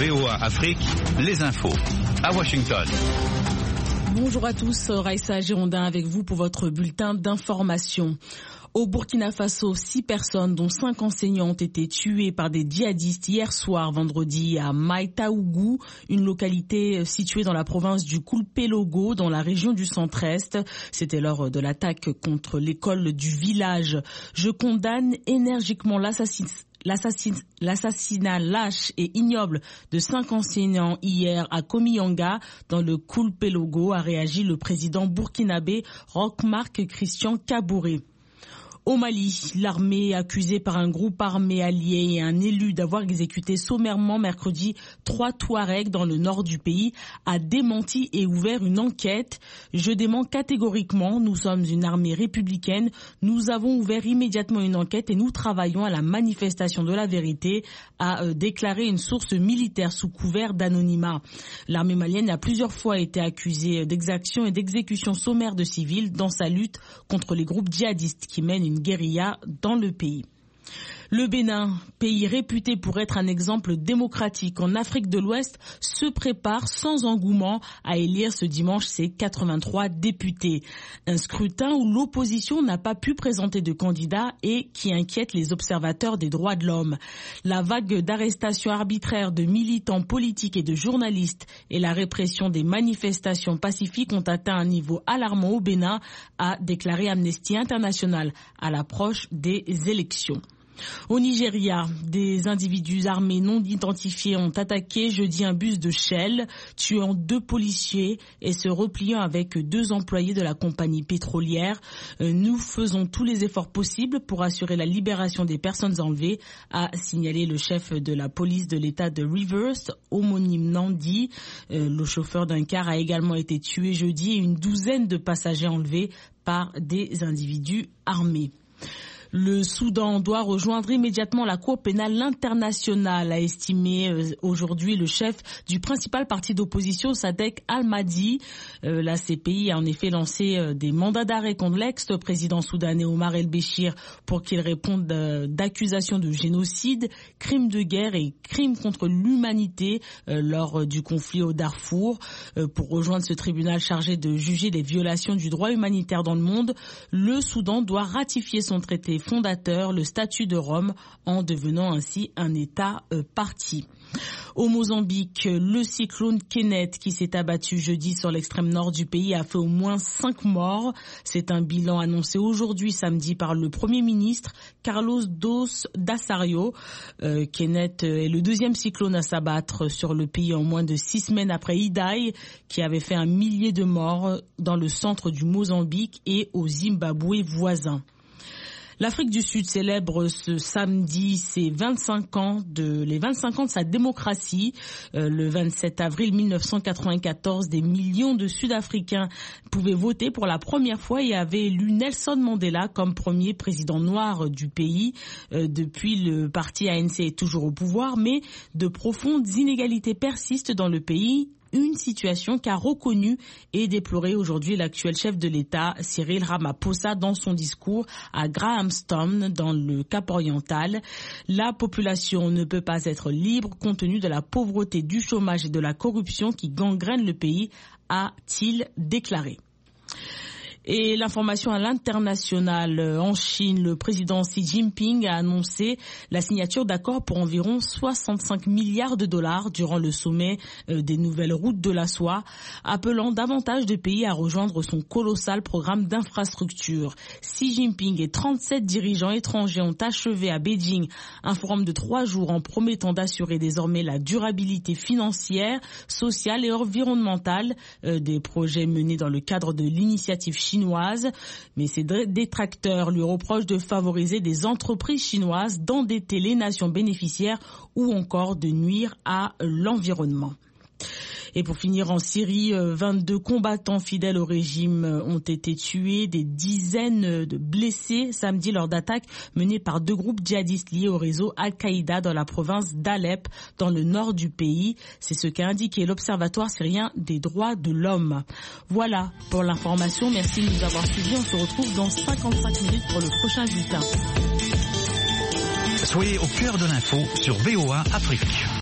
VOA Afrique, les infos. À Washington. Bonjour à tous, Raïssa Girondin avec vous pour votre bulletin d'information. Au Burkina Faso, 6 personnes, dont 5 enseignants, ont été tuées par des djihadistes hier soir, vendredi, à Maïtaougou, une localité située dans la province du Koulpelogo, dans la région du centre-est. C'était lors de l'attaque contre l'école du village. Je condamne énergiquement l'assassinat lâche et ignoble de 5 enseignants hier à Komiyanga, dans le Koulpelogo, a réagi le président burkinabé Roch-Marc Christian Kaboré. Au Mali, l'armée est accusée par un groupe armé allié et un élu d'avoir exécuté sommairement mercredi 3 Touaregs dans le nord du pays, a démenti et ouvert une enquête. Je dément catégoriquement, nous sommes une armée républicaine, nous avons ouvert immédiatement une enquête et nous travaillons à la manifestation de la vérité, a déclaré une source militaire sous couvert d'anonymat. L'armée malienne a plusieurs fois été accusée d'exactions et d'exécutions sommaires de civils dans sa lutte contre les groupes djihadistes qui mènent une guérilla dans le pays. Le Bénin, pays réputé pour être un exemple démocratique en Afrique de l'Ouest, se prépare sans engouement à élire ce dimanche ses 83 députés. Un scrutin où l'opposition n'a pas pu présenter de candidat et qui inquiète les observateurs des droits de l'homme. La vague d'arrestations arbitraires de militants politiques et de journalistes et la répression des manifestations pacifiques ont atteint un niveau alarmant au Bénin, a déclaré Amnesty International à l'approche des élections. Au Nigeria, des individus armés non identifiés ont attaqué jeudi un bus de Shell, tuant 2 policiers et se repliant avec 2 employés de la compagnie pétrolière. Nous faisons tous les efforts possibles pour assurer la libération des personnes enlevées, a signalé le chef de la police de l'État de Rivers, Omonim Nandi. Le chauffeur d'un car a également été tué jeudi et une douzaine de passagers enlevés par des individus armés. Le Soudan doit rejoindre immédiatement la Cour pénale internationale, a estimé aujourd'hui le chef du principal parti d'opposition, Sadek Al-Mahdi. La CPI a en effet lancé des mandats d'arrêt contre l'ex-président soudanais Omar El-Béchir pour qu'il réponde d'accusations de génocide, crimes de guerre et crimes contre l'humanité lors du conflit au Darfour. Pour rejoindre ce tribunal chargé de juger les violations du droit humanitaire dans le monde, le Soudan doit ratifier son traité fondateur, le statut de Rome, en devenant ainsi un État partie. Au Mozambique, le cyclone Kenneth qui s'est abattu jeudi sur l'extrême nord du pays a fait au moins 5 morts. C'est un bilan annoncé aujourd'hui samedi par le Premier ministre Carlos Dos Dassario. Kenneth est le 2e cyclone à s'abattre sur le pays en moins de 6 semaines après Idai, qui avait fait 1 millier de morts dans le centre du Mozambique et au Zimbabwe voisin. L'Afrique du Sud célèbre ce samedi les 25 ans de sa démocratie. Le 27 avril 1994, des millions de Sud-Africains pouvaient voter pour la première fois et avaient élu Nelson Mandela comme premier président noir du pays. Depuis, le parti ANC est toujours au pouvoir, mais de profondes inégalités persistent dans le pays. Une situation qu'a reconnue et déplorée aujourd'hui l'actuel chef de l'État, Cyril Ramaphosa, dans son discours à Grahamstown, dans le Cap-Oriental. La population ne peut pas être libre compte tenu de la pauvreté, du chômage et de la corruption qui gangrènent le pays, a-t-il déclaré. Et l'information à l'international, en Chine, le président Xi Jinping a annoncé la signature d'accords pour environ 65 milliards de dollars durant le sommet des nouvelles routes de la soie, appelant davantage de pays à rejoindre son colossal programme d'infrastructure. Xi Jinping et 37 dirigeants étrangers ont achevé à Beijing un forum de 3 jours en promettant d'assurer désormais la durabilité financière, sociale et environnementale des projets menés dans le cadre de l'initiative chinoise. Mais ses détracteurs lui reprochent de favoriser des entreprises chinoises, d'endetter les nations bénéficiaires ou encore de nuire à l'environnement. Et pour finir, en Syrie, 22 combattants fidèles au régime ont été tués, des dizaines de blessés samedi lors d'attaques menées par 2 groupes djihadistes liés au réseau Al-Qaïda dans la province d'Alep, dans le nord du pays. C'est ce qu'a indiqué l'Observatoire syrien des droits de l'homme. Voilà pour l'information. Merci de nous avoir suivis. On se retrouve dans 55 minutes pour le prochain bulletin. Soyez au cœur de l'info sur VOA Afrique.